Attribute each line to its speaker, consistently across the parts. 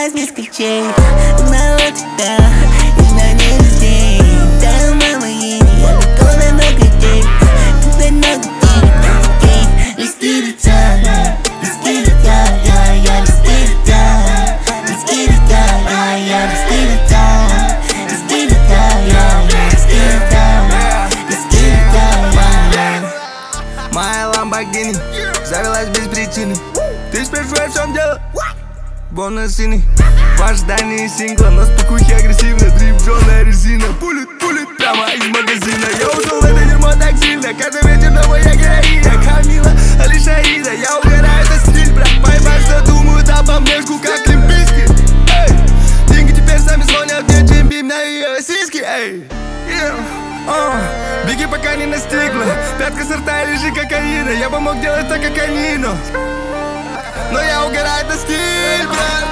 Speaker 1: возьми с ключей. Узнала тебя, нежно не везде. Да, мама, я готова на много дней. Тут много денег, листи лица. Листи лица, я листи лица. Листи лица, я листи лица. Листи лица, я листи лица. Листи лица,
Speaker 2: Моя Lamborghini завелась без причины. Ты спрашиваешь, в чем дело? Бонус синий. В ожидании сингла, но с покухи агрессивно. Дрип, жёлтая резина. Пулит прямо из магазина. Я ушел в это дерьмо так сильно. Каждый вечер новая героиня. Камила, Алиша, Ида. Я угораю, это стиль, брат. Поймай, что думают обо мне, жгу как Лимпийский. Деньги теперь сами звонят мне, чем бим на ее сиськи. Беги, пока не настигла. Пятка сорта или же кокаина. Я бы мог делать так, как они, но я угораю, это стиль, брат.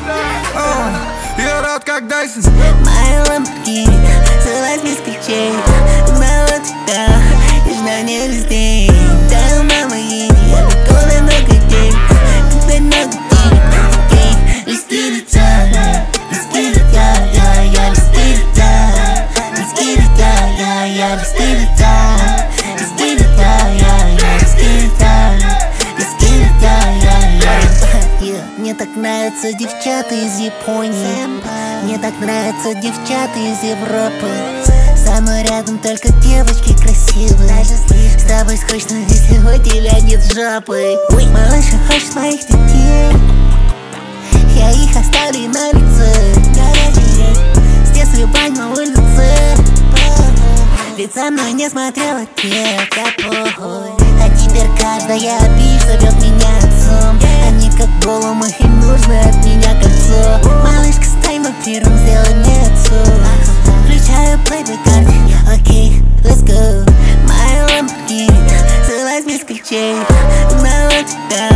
Speaker 2: Я рад, как Дайсон.
Speaker 1: моя Lamborghini завелась без ключей. Узнала тебя, нежно не везде. Да, мама, я готова на много дней. Тут много денег, листи лица. Листи лица, я листи лица. Листи лица, я листи лица. Листи лица, я листи лица. Листи лица, Мне так нравятся девчата из Японии. Мне так нравятся девчата из Европы. Со мной рядом только девочки красивые. С тобой скучно, если у тебя нет жопы. Малыша хочет моих детей. Я их оставлю на лице. С детства бань на улице. Ведь со мной не смотрела тетка, похуй. А теперь каждая бич зовет меня отцом. Они как голым, им нужно от меня кольцо. Малышка, стай на первым, сделай мне отцу. Включаю плейбэк карты, окей, let's go. Моя Lamborghini завелась без ключей. Узнала тебя,